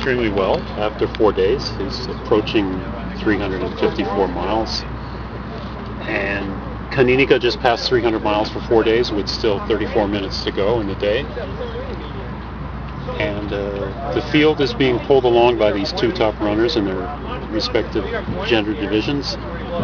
extremely well after 4 days. He's approaching 354 miles. And Kaninika just passed 300 miles for 4 days with still 34 minutes to go in the day. And the field is being pulled along by these two top runners in their respective gender divisions.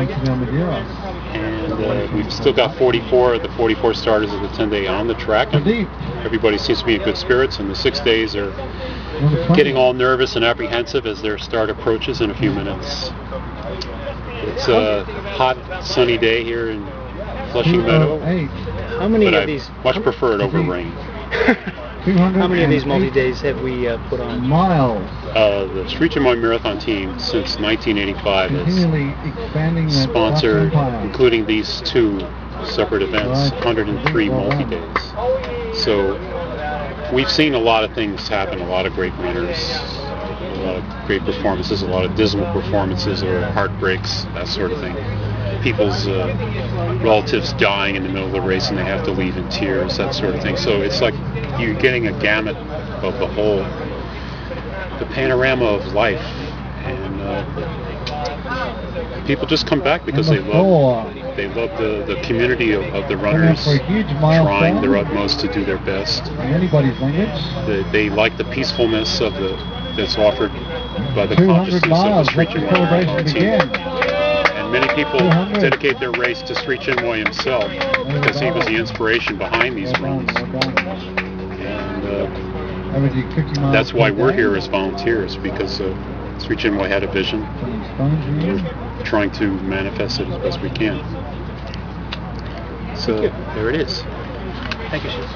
And we've still got 44 of the 44 starters of the 10-day on the track. And everybody seems to be in good spirits, and the 6 days are getting all nervous and apprehensive as their start approaches in a few minutes. It's a hot, sunny day here in Flushing Meadow. How many but of I these? much prefer it over rain. How many of these multi-days have we put on? The Street Chamois Marathon team since 1985 has sponsored, including these two separate events, 103 multi-days. So we've seen a lot of things happen, a lot of great runners, a lot of great performances, a lot of dismal performances or heartbreaks, that sort of thing. People's relatives dying in the middle of the race and they have to leave in tears, that sort of thing. So it's like you're getting a gamut of the panorama of life, and people just come back because they love the community of the runners trying their utmost to do their best. They like the peacefulness of that's offered by the consciousness of the Street Chamois Marathon team. Many people dedicate their race to Street Chamois himself because he was the inspiration behind these runs. And that's why we're here as volunteers, because Street Chamois had a vision. We're trying to manifest it as best we can. So there it is. Thank you, Chief.